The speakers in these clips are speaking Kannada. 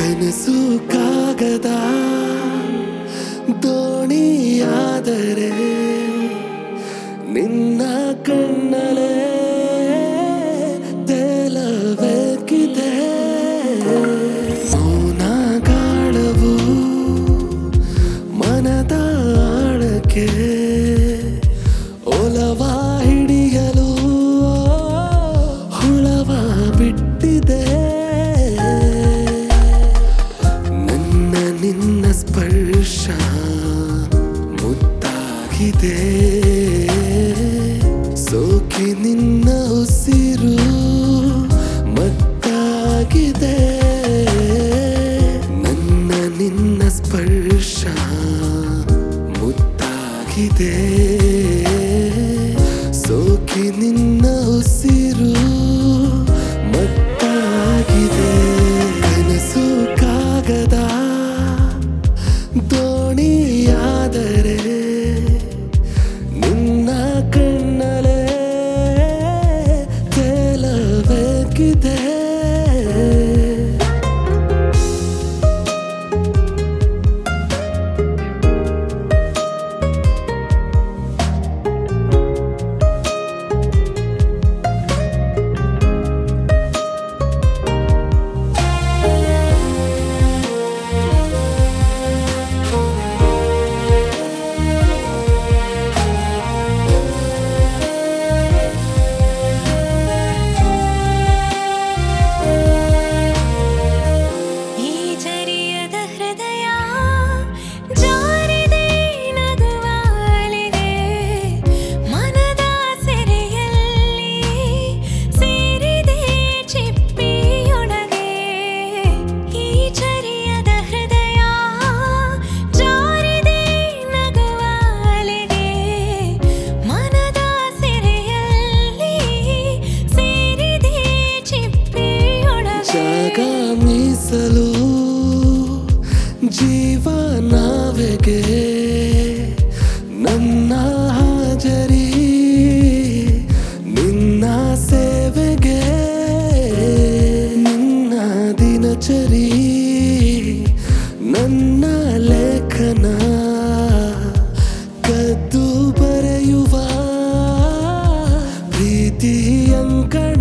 ಕನಸು ಕಾಗದ ದೋಣಿಯಾದರೆ ನಿನ್ನ ಕಣ್ಣಲೆ ತೇಲಬೇಕಿದೆ. ಮೌನ ಗಾಳವು ಮನದ ಆಳಕ್ಕೆ ಒಲವ ಹಿಡಿಯಲು ಹುಳವ ಬಿಟ್ಟಿದೆ. ನನ್ನ ನಿನ್ನ ಸ್ಪರ್ಶ ಮುತ್ತಾಗಿದೆ, ಸೋಕಿ ನಿನ್ನ ಉಸಿರು ಮತ್ತಾಗಿದೆ. ನನ್ನ ನಿನ್ನ ಸ್ಪರ್ಶ ಮುತ್ತಾಗಿದೆ, ಸೋಕಿ ನಿನ್ನ ಉಸಿರು ಮತ್ತಾಗಿದೆ. ಕನಸು ಕಾಗದ ದೋಣಿಯಾದರೆ ನಿನ್ನ ಕಣ್ಣಲೆ ತೇಲಬೇಕಿದೆ. ಮೀಸಲು ಜೀವನವೆಗೆ ನನ್ನ ಹಾಜರಿ ನಿನ್ನ ಸೇವೆಗೆ. ನಿನ್ನ ದಿನಚರಿ ನನ್ನ ಲೇಖನ ಕದ್ದು ಬರೆಯುವ ಪ್ರೀತಿ ಅಂಕಣ.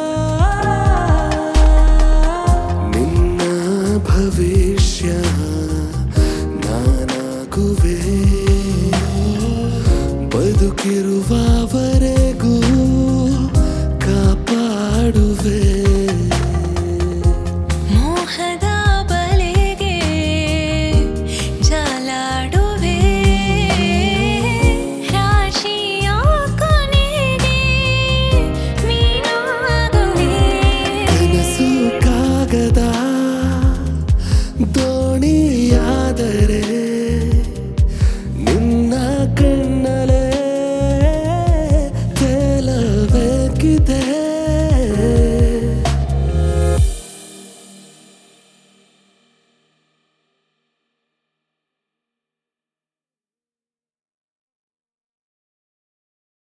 ಭವಿಷ್ಯ ನಾನಾಗುವೆ, ಬದುಕಿರುವವರೆಗೂ ಕಾಪಾಡುವೆ. ಮೋಹದ ಬಲೆಗೆ ಜಾಲಾಡುವೆ, ರಾಶಿಯ ಕೊನೆಗೆ ಮೀನಾಗುವೆ. ಕನಸು ಕಾಗದ